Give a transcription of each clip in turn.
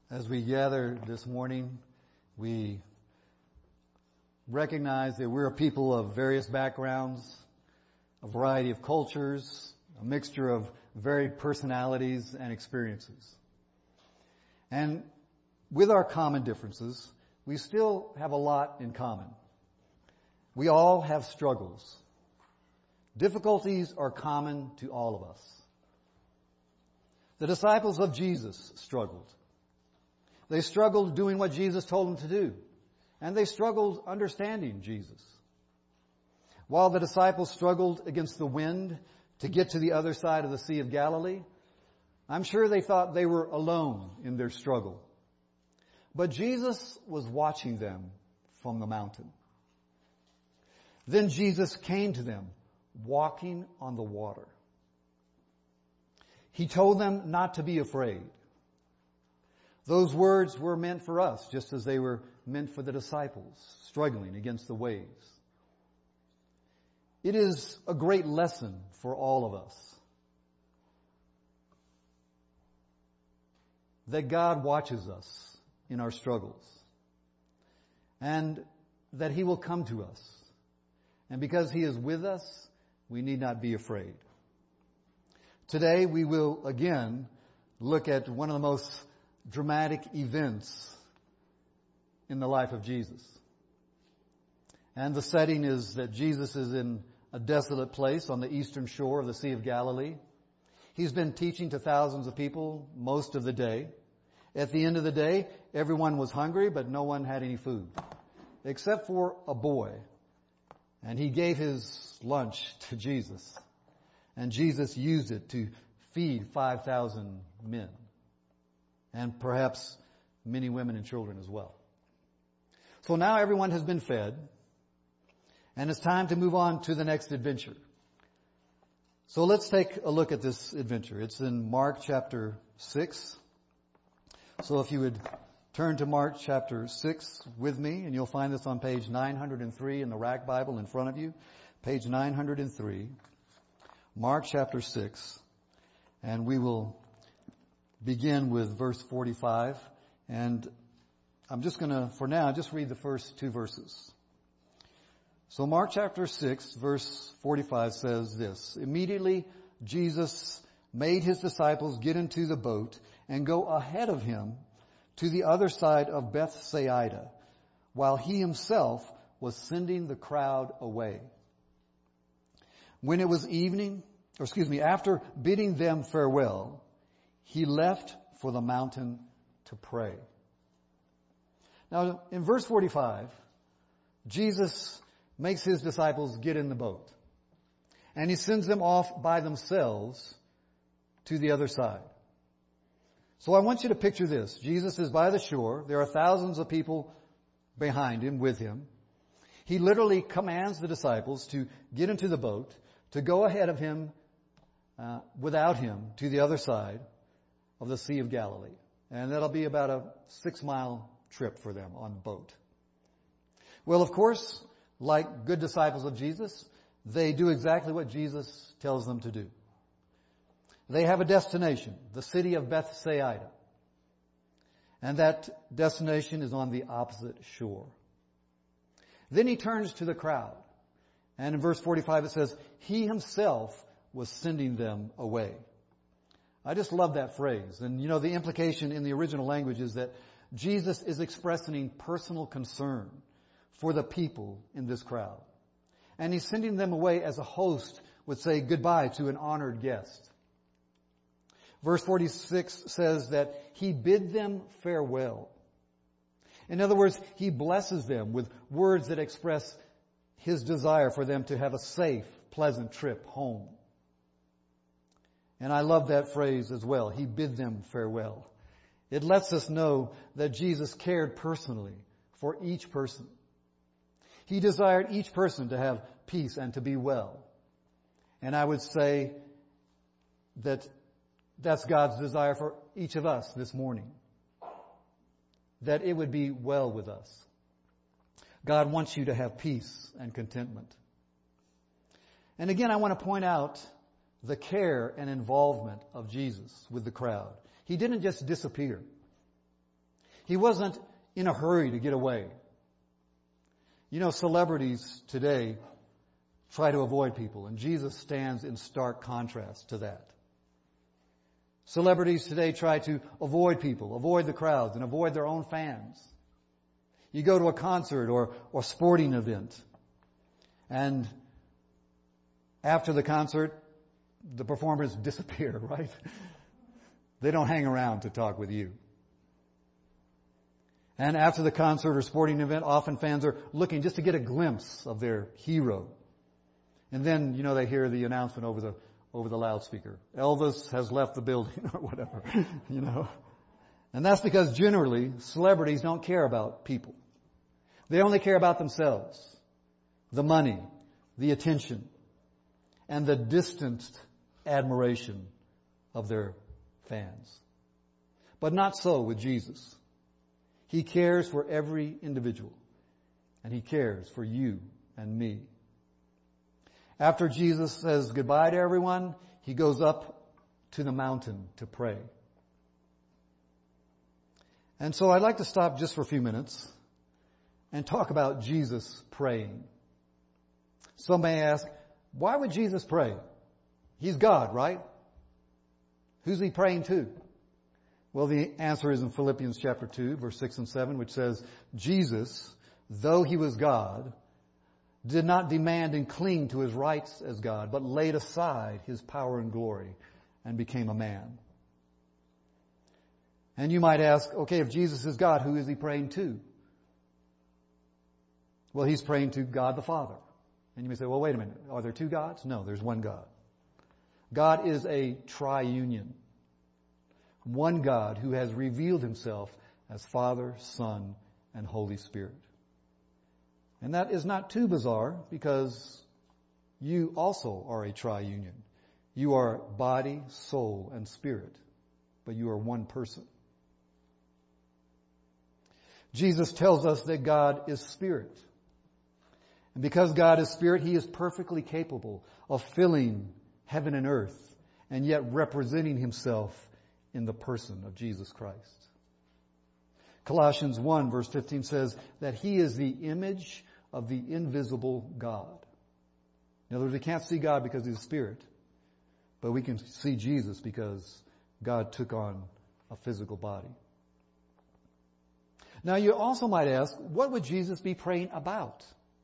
As we gather this morning, we recognize that we're a people of various backgrounds, a variety of cultures, a mixture of varied personalities and experiences. And with our common differences, we still have a lot in common. We all have struggles. Difficulties are common to all of us. The disciples of Jesus struggled. They struggled doing what Jesus told them to do. And they struggled understanding Jesus. While the disciples struggled against the wind to get to the other side of the Sea of Galilee, I'm sure they thought they were alone in their struggle. But Jesus was watching them from the mountain. Then Jesus came to them, walking on the water. He told them not to be afraid. Those words were meant for us, just as they were meant for the disciples, struggling against the waves. It is a great lesson for all of us that God watches us in our struggles and that He will come to us. And because He is with us, we need not be afraid. Today we will again look at one of the most dramatic events in the life of Jesus. And the setting is that Jesus is in a desolate place on the eastern shore of the Sea of Galilee. He's been teaching to thousands of people most of the day. At the end of the day, everyone was hungry, but no one had any food, except for a boy. And he gave his lunch to Jesus. And Jesus used it to feed 5,000 men. And perhaps many women and children as well. So now everyone has been fed. And it's time to move on to the next adventure. So let's take a look at this adventure. It's in Mark chapter 6. So if you would turn to Mark chapter 6 with me, and you'll find this on page 903 in the Rack Bible in front of you. Page 903. Mark chapter 6. And we will begin with verse 45. And I'm just going to, for now, just read the first two verses. So Mark chapter 6, verse 45 says this: Immediately Jesus made His disciples get into the boat and go ahead of Him to the other side of Bethsaida, while He Himself was sending the crowd away. When it was evening, after bidding them farewell, He left for the mountain to pray. Now, in verse 45, Jesus makes His disciples get in the boat. And He sends them off by themselves to the other side. So I want you to picture this. Jesus is by the shore. There are thousands of people behind Him, with Him. He literally commands the disciples to get into the boat, to go ahead of Him, without Him, to the other side of the Sea of Galilee. And that'll be about a 6-mile trip for them on boat. Well, of course, like good disciples of Jesus, they do exactly what Jesus tells them to do. They have a destination, the city of Bethsaida. And that destination is on the opposite shore. Then He turns to the crowd. And in verse 45 it says, He Himself was sending them away. I just love that phrase. And you know, the implication in the original language is that Jesus is expressing personal concern for the people in this crowd. And He's sending them away as a host would say goodbye to an honored guest. Verse 46 says that He bid them farewell. In other words, He blesses them with words that express His desire for them to have a safe, pleasant trip home. And I love that phrase as well. He bid them farewell. It lets us know that Jesus cared personally for each person. He desired each person to have peace and to be well. And I would say that that's God's desire for each of us this morning. That it would be well with us. God wants you to have peace and contentment. And again, I want to point out the care and involvement of Jesus with the crowd. He didn't just disappear. He wasn't in a hurry to get away. You know, celebrities today try to avoid people, and Jesus stands in stark contrast to that. Celebrities today try to avoid people, avoid the crowds, and avoid their own fans. You go to a concert or sporting event, and after the concert, the performers disappear, right? They don't hang around to talk with you. And after the concert or sporting event, often fans are looking just to get a glimpse of their hero. And then, you know, they hear the announcement over the loudspeaker. Elvis has left the building or whatever, you know. And that's because generally celebrities don't care about people. They only care about themselves, the money, the attention, and the distant admiration of their fans. But not so with Jesus. He cares for every individual, and He cares for you and me. After Jesus says goodbye to everyone, He goes up to the mountain to pray. And so I'd like to stop just for a few minutes and talk about Jesus praying. Some may ask, why would Jesus pray? He's God, right? Who's He praying to? Well, the answer is in Philippians chapter 2, verse 6 and 7, which says, Jesus, though He was God, did not demand and cling to His rights as God, but laid aside His power and glory and became a man. And you might ask, okay, if Jesus is God, who is He praying to? Well, He's praying to God the Father. And you may say, well, wait a minute. Are there two gods? No, there's one God. God is a triunion. One God who has revealed Himself as Father, Son, and Holy Spirit. And that is not too bizarre because you also are a triunion. You are body, soul, and spirit, but you are one person. Jesus tells us that God is spirit. And because God is spirit, He is perfectly capable of filling heaven and earth and yet representing Himself in the person of Jesus Christ. Colossians 1 verse 15 says that He is the image of the invisible God. In other words, we can't see God because He's a spirit, but we can see Jesus because God took on a physical body. Now you also might ask, what would Jesus be praying about?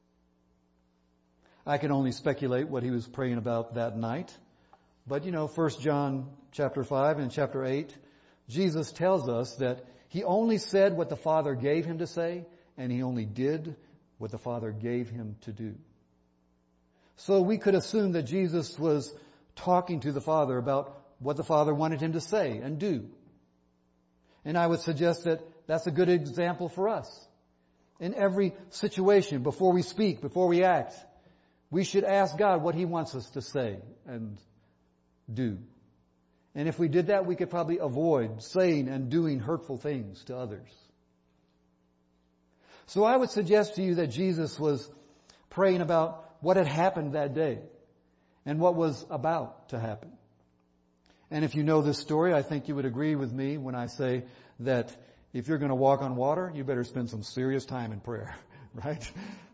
I can only speculate what He was praying about that night. But 1 John chapter 5 and chapter 8, Jesus tells us that He only said what the Father gave Him to say, and He only did what the Father gave Him to do. So we could assume that Jesus was talking to the Father about what the Father wanted Him to say and do. And I would suggest that that's a good example for us. In every situation, before we speak, before we act, we should ask God what He wants us to say and do. And if we did that, we could probably avoid saying and doing hurtful things to others. So I would suggest to you that Jesus was praying about what had happened that day and what was about to happen. And if you know this story, I think you would agree with me when I say that if you're going to walk on water, you better spend some serious time in prayer, right?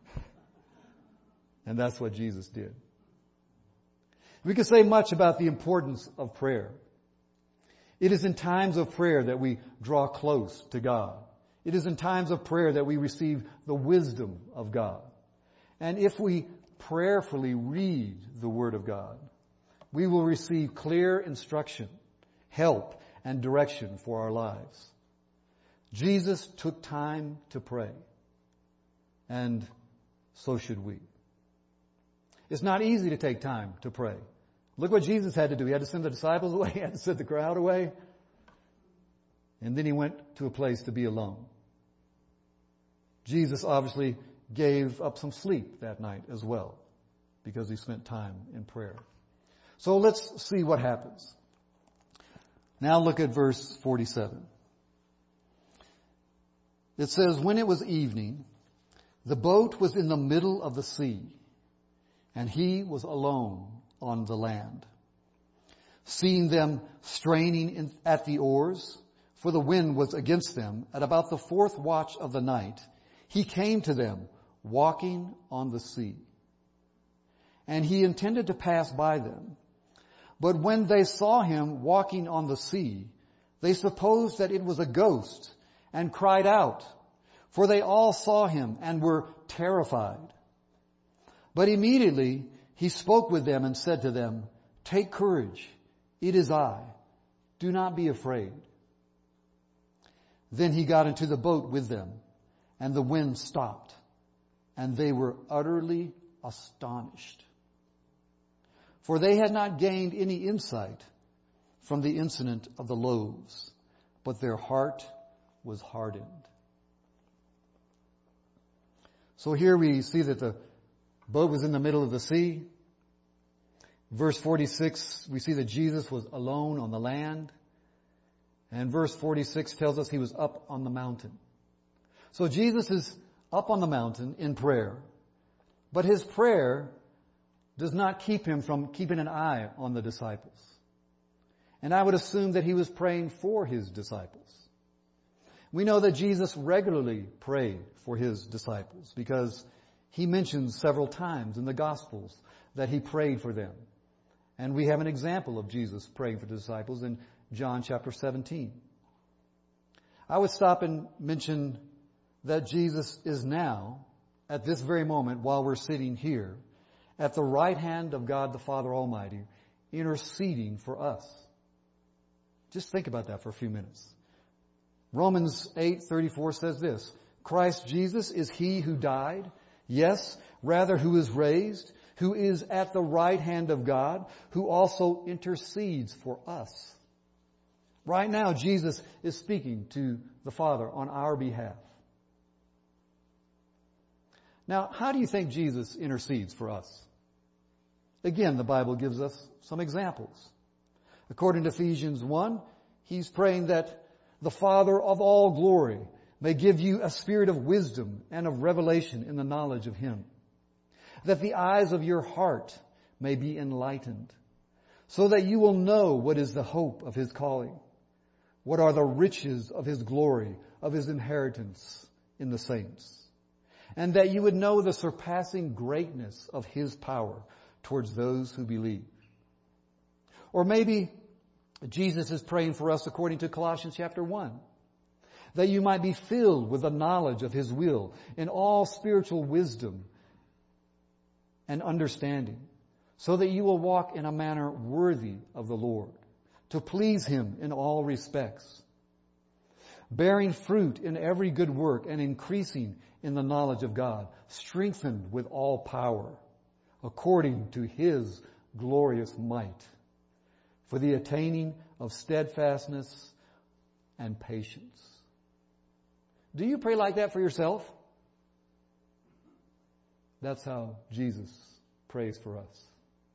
And that's what Jesus did. We could say much about the importance of prayer. It is in times of prayer that we draw close to God. It is in times of prayer that we receive the wisdom of God. And if we prayerfully read the Word of God, we will receive clear instruction, help, and direction for our lives. Jesus took time to pray, and so should we. It's not easy to take time to pray. Look what Jesus had to do. He had to send the disciples away. He had to send the crowd away. And then He went to a place to be alone. Jesus obviously gave up some sleep that night as well because He spent time in prayer. So let's see what happens. Now look at verse 47. It says, when it was evening, the boat was in the middle of the sea, and He was alone on the land. Seeing them straining at the oars, for the wind was against them, at about the 4th watch of the night, he came to them walking on the sea. And he intended to pass by them. But when they saw him walking on the sea, they supposed that it was a ghost and cried out, for they all saw him and were terrified. But immediately he spoke with them and said to them, "Take courage, it is I. Do not be afraid." Then he got into the boat with them, and the wind stopped, and they were utterly astonished. For they had not gained any insight from the incident of the loaves, but their heart was hardened. So here we see that the boat was in the middle of the sea. Verse 46, we see that Jesus was alone on the land. And verse 46 tells us he was up on the mountain. So Jesus is up on the mountain in prayer. But his prayer does not keep him from keeping an eye on the disciples. And I would assume that he was praying for his disciples. We know that Jesus regularly prayed for his disciples because he mentions several times in the Gospels that he prayed for them. And we have an example of Jesus praying for the disciples in John chapter 17. I would stop and mention that Jesus is now, at this very moment, while we're sitting here, at the right hand of God the Father Almighty, interceding for us. Just think about that for a few minutes. Romans 8:34 says this, "Christ Jesus is he who died, yes, rather who is raised, who is at the right hand of God, who also intercedes for us." Right now, Jesus is speaking to the Father on our behalf. Now, how do you think Jesus intercedes for us? Again, the Bible gives us some examples. According to Ephesians 1, he's praying that the Father of all glory may give you a spirit of wisdom and of revelation in the knowledge of him, that the eyes of your heart may be enlightened, so that you will know what is the hope of his calling, what are the riches of his glory, of his inheritance in the saints, and that you would know the surpassing greatness of his power towards those who believe. Or maybe Jesus is praying for us according to Colossians chapter 1, that you might be filled with the knowledge of his will in all spiritual wisdom and understanding, so that you will walk in a manner worthy of the Lord, to please him in all respects, bearing fruit in every good work and increasing in the knowledge of God, strengthened with all power, according to his glorious might, for the attaining of steadfastness and patience. Do you pray like that for yourself? That's how Jesus prays for us.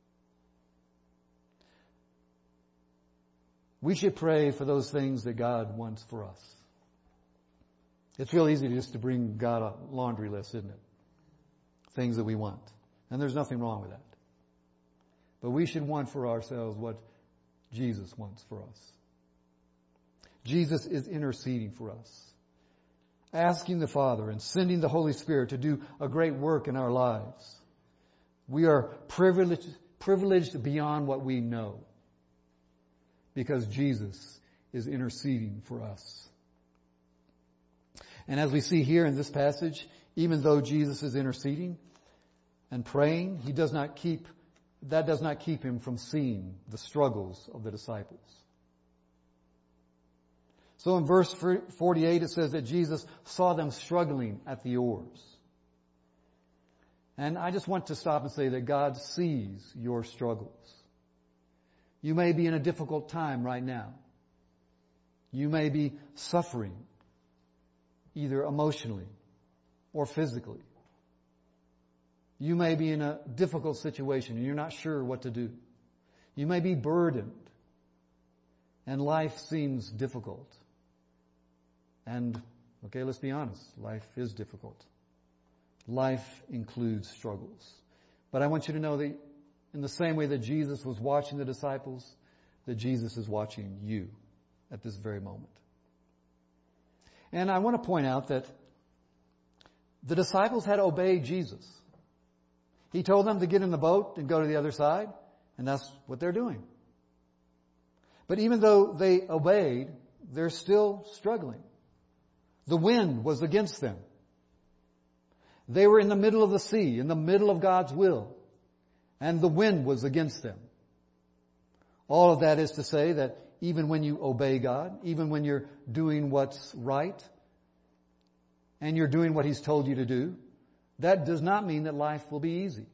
We should pray for those things that God wants for us. It's real easy just to bring God a laundry list, isn't it? Things that we want. And there's nothing wrong with that. But we should want for ourselves what Jesus wants for us. Jesus is interceding for us, asking the Father and sending the Holy Spirit to do a great work in our lives. We are privileged beyond what we know, because Jesus is interceding for us. And as we see here in this passage, even though Jesus is interceding and praying, that does not keep him from seeing the struggles of the disciples. So in verse 48 it says that Jesus saw them struggling at the oars. And I just want to stop and say that God sees your struggles. You may be in a difficult time right now. You may be suffering, either emotionally or physically. You may be in a difficult situation and you're not sure what to do. You may be burdened and life seems difficult. And, okay, let's be honest, life is difficult. Life includes struggles. But I want you to know that in the same way that Jesus was watching the disciples, that Jesus is watching you at this very moment. And I want to point out that the disciples had obeyed Jesus. He told them to get in the boat and go to the other side, and that's what they're doing. But even though they obeyed, they're still struggling. The wind was against them. They were in the middle of the sea, in the middle of God's will, and the wind was against them. All of that is to say that even when you obey God, even when you're doing what's right, and you're doing what He's told you to do, that does not mean that life will be easy.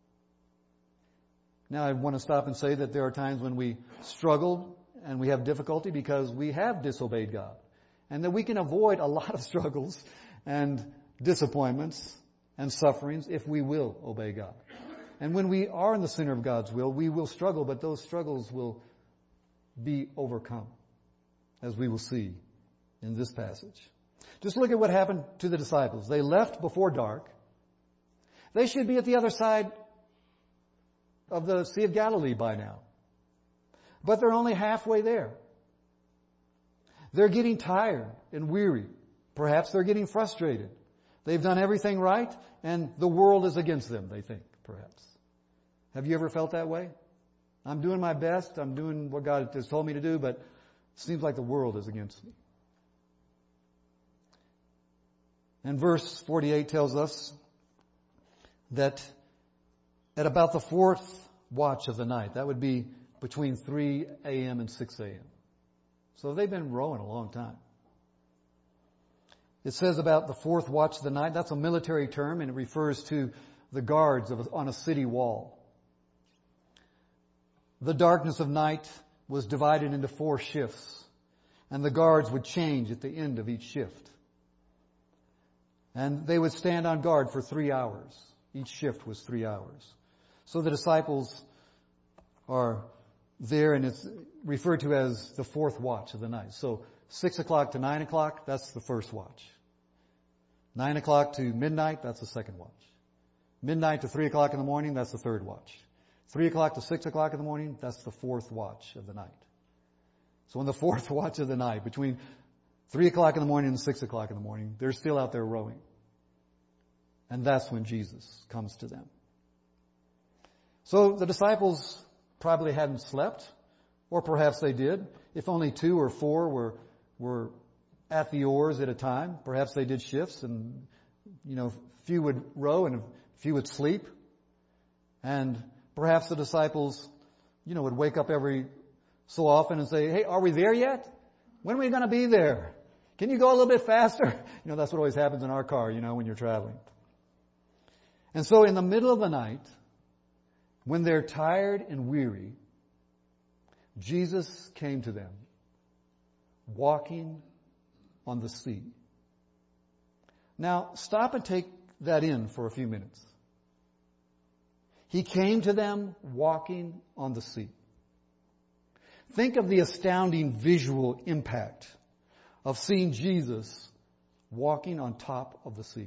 Now I want to stop and say that there are times when we struggle and we have difficulty because we have disobeyed God. And that we can avoid a lot of struggles and disappointments and sufferings if we will obey God. And when we are in the center of God's will, we will struggle, but those struggles will be overcome, as we will see in this passage. Just look at what happened to the disciples. They left before dark. They should be at the other side of the Sea of Galilee by now. But they're only halfway there. They're getting tired and weary. Perhaps they're getting frustrated. They've done everything right, and the world is against them, they think, perhaps. Have you ever felt that way? I'm doing my best. I'm doing what God has told me to do, but it seems like the world is against me. And verse 48 tells us that at about the fourth watch of the night, that would be between 3 a.m. and 6 a.m. So they've been rowing a long time. It says about the fourth watch of the night. That's a military term, and it refers to the guards on a city wall. The darkness of night was divided into 4 shifts, and the guards would change at the end of each shift. And they would stand on guard for 3 hours. Each shift was 3 hours. So the disciples are there, and it's referred to as the fourth watch of the night. So 6 o'clock to 9 o'clock, that's the first watch. 9 o'clock to midnight, that's the second watch. Midnight to 3 o'clock in the morning, that's the third watch. 3 o'clock to 6 o'clock in the morning, that's the fourth watch of the night. So in the fourth watch of the night, between 3 o'clock in the morning and 6 o'clock in the morning, they're still out there rowing. And that's when Jesus comes to them. So the disciples probably hadn't slept, or perhaps they did. If only 2 or 4 were at the oars at a time, perhaps they did shifts, and few would row and a few would sleep. And perhaps the disciples, would wake up every so often and say, "Hey, are we there yet? When are we going to be there? Can you go a little bit faster?" That's what always happens in our car, when you're traveling. And so in the middle of the night, when they're tired and weary, Jesus came to them, walking on the sea. Now, stop and take that in for a few minutes. He came to them walking on the sea. Think of the astounding visual impact of seeing Jesus walking on top of the sea.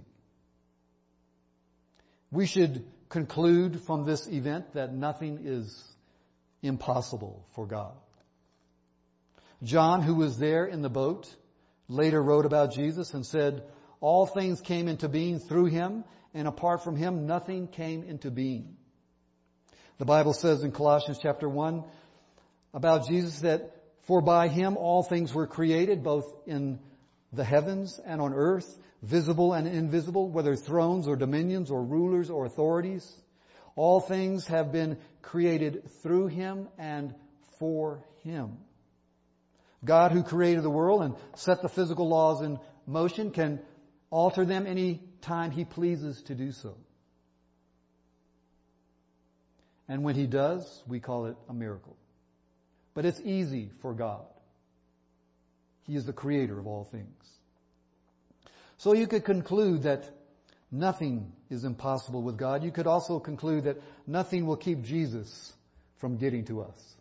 We should conclude from this event that nothing is impossible for God. John, who was there in the boat, later wrote about Jesus and said, "All things came into being through Him, and apart from Him, nothing came into being." The Bible says in Colossians chapter 1 about Jesus that, "For by Him all things were created, both in the heavens and on earth, visible and invisible, whether thrones or dominions or rulers or authorities. All things have been created through Him and for Him." God, who created the world and set the physical laws in motion, can alter them any time He pleases to do so. And when He does, we call it a miracle. But it's easy for God. He is the creator of all things. So you could conclude that nothing is impossible with God. You could also conclude that nothing will keep Jesus from getting to us.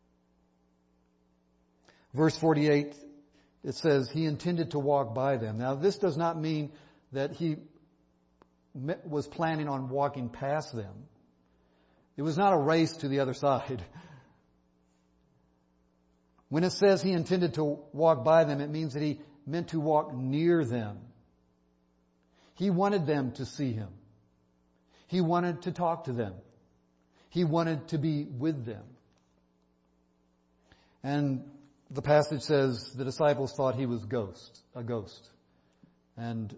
Verse 48, it says, He intended to walk by them. Now, this does not mean that He was planning on walking past them. It was not a race to the other side. When it says He intended to walk by them, it means that He meant to walk near them. He wanted them to see Him. He wanted to talk to them. He wanted to be with them. And the passage says the disciples thought He was a ghost. And,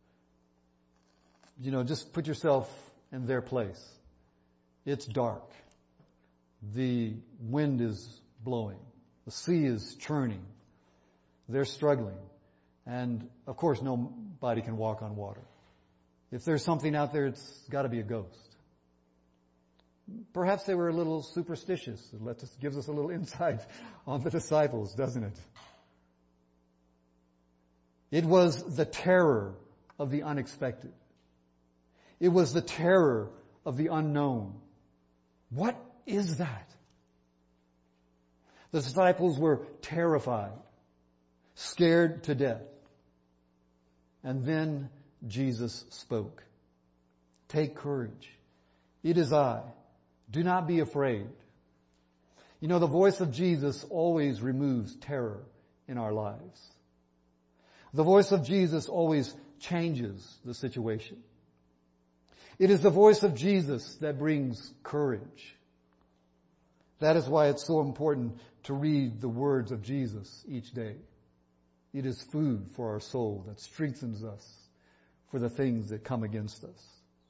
just put yourself in their place. It's dark. The wind is blowing. The sea is churning. They're struggling. And, of course, nobody can walk on water. If there's something out there, it's got to be a ghost. Perhaps they were a little superstitious. It gives us a little insight on the disciples, doesn't it? It was the terror of the unexpected. It was the terror of the unknown. What is that? The disciples were terrified, scared to death. And then Jesus spoke. Take courage. It is I. Do not be afraid. The voice of Jesus always removes terror in our lives. The voice of Jesus always changes the situation. It is the voice of Jesus that brings courage. That is why it's so important to read the words of Jesus each day. It is food for our soul that strengthens us for the things that come against us.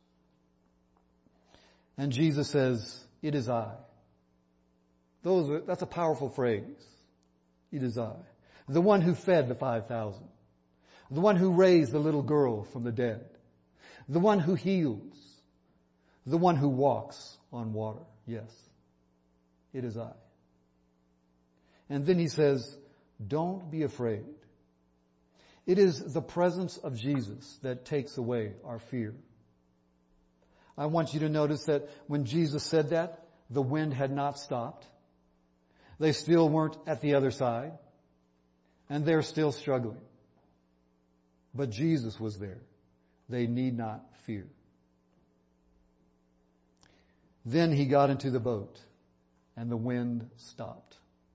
And Jesus says, it is I. That's a powerful phrase. It is I. The one who fed the 5,000. The one who raised the little girl from the dead. The one who heals. The one who walks on water. Yes, it is I. And then He says, don't be afraid. It is the presence of Jesus that takes away our fear. I want you to notice that when Jesus said that, the wind had not stopped. They still weren't at the other side. And they're still struggling. But Jesus was there. They need not fear. Then He got into the boat and the wind stopped.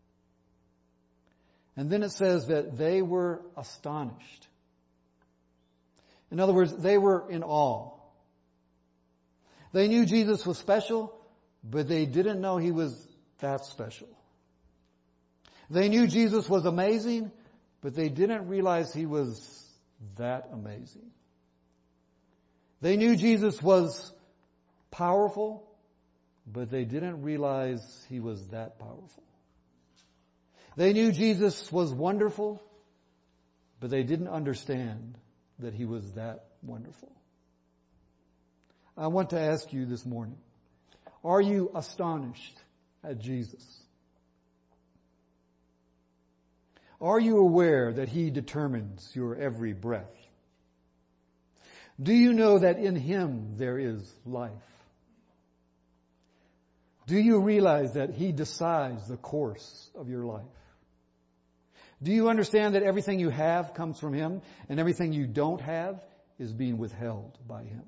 And then it says that they were astonished. In other words, they were in awe. They knew Jesus was special, but they didn't know He was that special. They knew Jesus was amazing, but they didn't realize He was that amazing. They knew Jesus was powerful, but they didn't realize He was that powerful. They knew Jesus was wonderful, but they didn't understand that He was that wonderful. I want to ask you this morning, are you astonished at Jesus? Are you aware that He determines your every breath? Do you know that in Him there is life? Do you realize that He decides the course of your life? Do you understand that everything you have comes from Him and everything you don't have is being withheld by Him?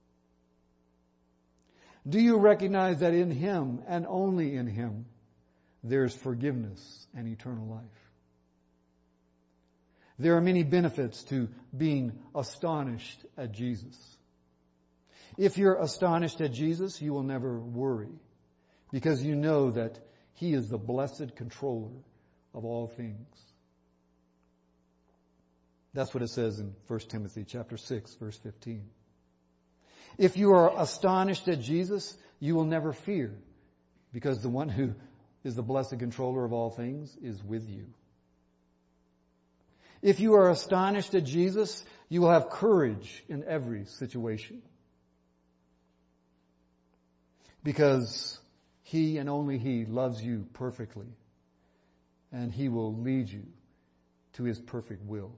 Do you recognize that in Him and only in Him there's forgiveness and eternal life? There are many benefits to being astonished at Jesus. If you're astonished at Jesus, you will never worry because you know that He is the blessed controller of all things. That's what it says in 1 Timothy chapter 6, verse 15. If you are astonished at Jesus, you will never fear because the one who is the blessed controller of all things is with you. If you are astonished at Jesus, you will have courage in every situation. Because He and only He loves you perfectly. And He will lead you to His perfect will.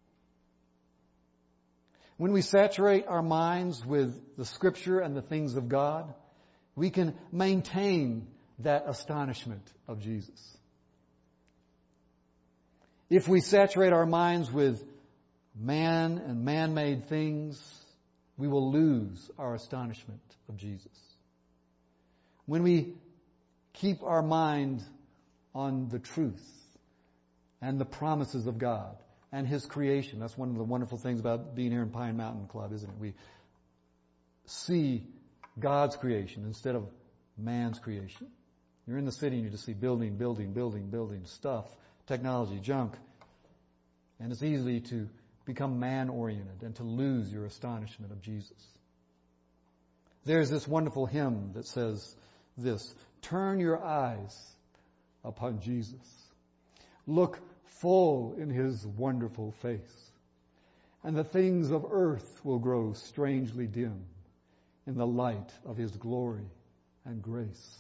When we saturate our minds with the Scripture and the things of God, we can maintain that astonishment of Jesus. If we saturate our minds with man and man-made things, we will lose our astonishment of Jesus. When we keep our mind on the truth and the promises of God, and His creation. That's one of the wonderful things about being here in Pine Mountain Club, isn't it? We see God's creation instead of man's creation. You're in the city and you just see building, stuff, technology, junk. And it's easy to become man-oriented and to lose your astonishment of Jesus. There's this wonderful hymn that says this: turn your eyes upon Jesus. Look full in His wonderful face, and the things of earth will grow strangely dim in the light of His glory and grace.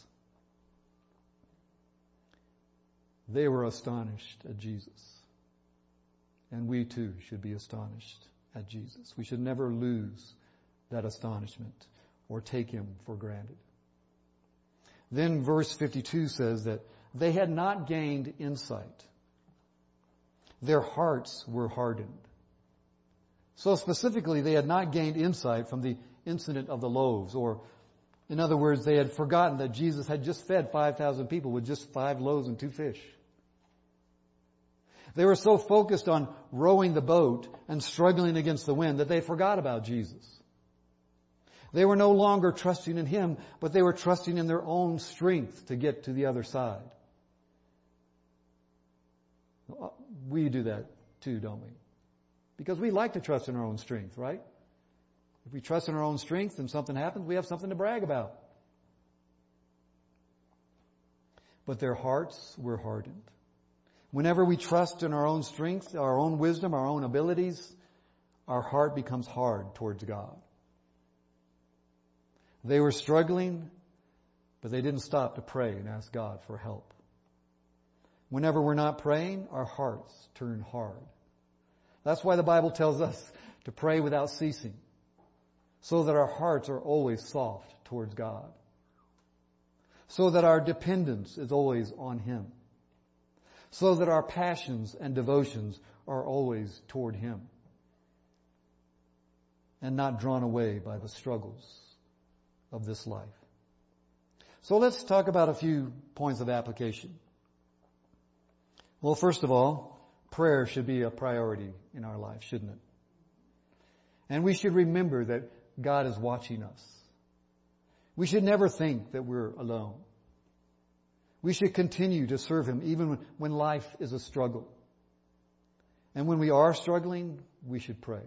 They were astonished at Jesus. And we too should be astonished at Jesus. We should never lose that astonishment or take Him for granted. Then verse 52 says that they had not gained insight. Their hearts were hardened. So specifically, they had not gained insight from the incident of the loaves, or in other words, they had forgotten that Jesus had just fed 5,000 people with just 5 loaves and 2 fish. They were so focused on rowing the boat and struggling against the wind that they forgot about Jesus. They were no longer trusting in Him, but they were trusting in their own strength to get to the other side. We do that too, don't we? Because we like to trust in our own strength, right? If we trust in our own strength and something happens, we have something to brag about. But their hearts were hardened. Whenever we trust in our own strength, our own wisdom, our own abilities, our heart becomes hard towards God. They were struggling, but they didn't stop to pray and ask God for help. Whenever we're not praying, our hearts turn hard. That's why the Bible tells us to pray without ceasing, so that our hearts are always soft towards God, so that our dependence is always on Him, so that our passions and devotions are always toward Him and not drawn away by the struggles of this life. So let's talk about a few points of application. Well, first of all, prayer should be a priority in our life, shouldn't it? And we should remember that God is watching us. We should never think that we're alone. We should continue to serve Him even when life is a struggle. And when we are struggling, we should pray.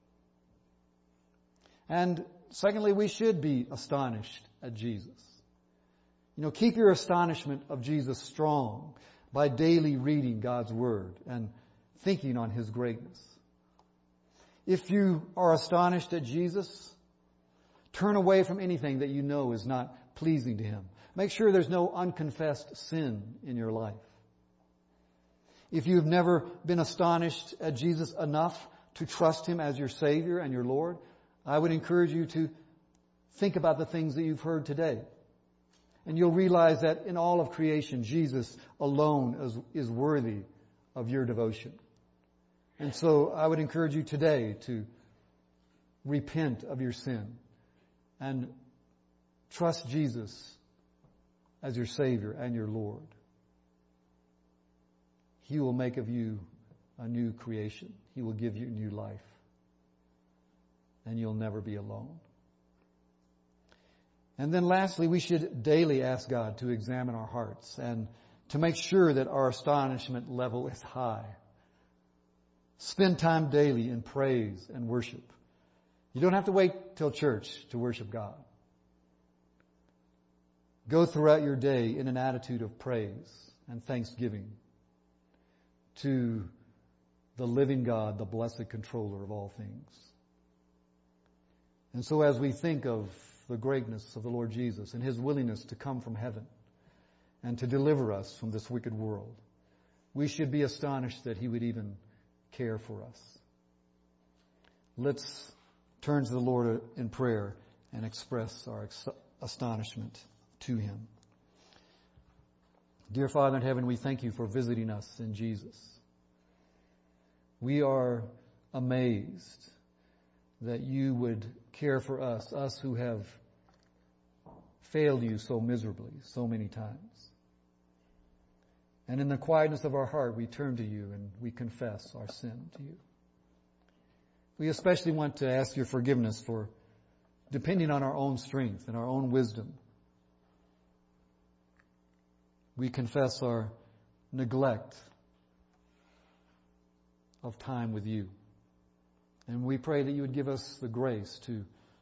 And secondly, we should be astonished at Jesus. Keep your astonishment of Jesus strong by daily reading God's Word and thinking on His greatness. If you are astonished at Jesus, turn away from anything that you know is not pleasing to Him. Make sure there's no unconfessed sin in your life. If you've never been astonished at Jesus enough to trust Him as your Savior and your Lord, I would encourage you to think about the things that you've heard today. And you'll realize that in all of creation, Jesus alone is worthy of your devotion. And so I would encourage you today to repent of your sin and trust Jesus as your Savior and your Lord. He will make of you a new creation. He will give you new life. And you'll never be alone. And then lastly, we should daily ask God to examine our hearts and to make sure that our astonishment level is high. Spend time daily in praise and worship. You don't have to wait till church to worship God. Go throughout your day in an attitude of praise and thanksgiving to the living God, the blessed controller of all things. And so as we think of the greatness of the Lord Jesus and His willingness to come from heaven and to deliver us from this wicked world, we should be astonished that He would even care for us. Let's turn to the Lord in prayer and express our astonishment to Him. Dear Father in heaven, we thank You for visiting us in Jesus. We are amazed that You would care for us who have failed You so miserably, so many times. And in the quietness of our heart, we turn to you and we confess our sin to you. We especially want to ask your forgiveness for depending on our own strength and our own wisdom. We confess our neglect of time with you. And we pray that you would give us the grace to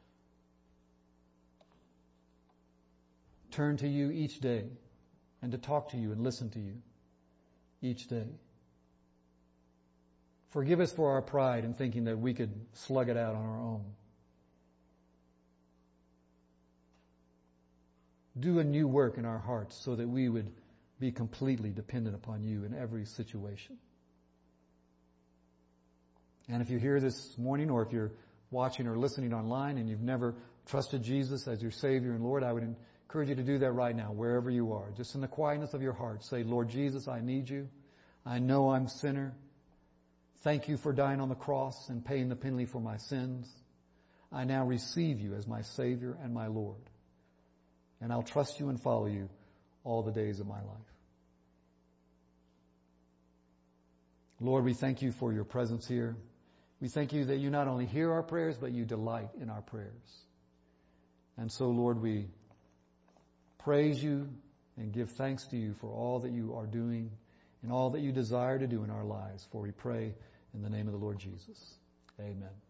turn to you each day and to talk to you and listen to you each day. Forgive us for our pride in thinking that we could slug it out on our own. Do a new work in our hearts so that we would be completely dependent upon you in every situation. And if you're here this morning, or if you're watching or listening online and you've never trusted Jesus as your Savior and Lord, I would encourage you to do that right now, wherever you are. Just in the quietness of your heart, say, Lord Jesus, I need you. I know I'm a sinner. Thank you for dying on the cross and paying the penalty for my sins. I now receive you as my Savior and my Lord. And I'll trust you and follow you all the days of my life. Lord, we thank you for your presence here. We thank you that you not only hear our prayers, but you delight in our prayers. And so, Lord, we praise you and give thanks to you for all that you are doing and all that you desire to do in our lives. For we pray in the name of the Lord Jesus. Amen.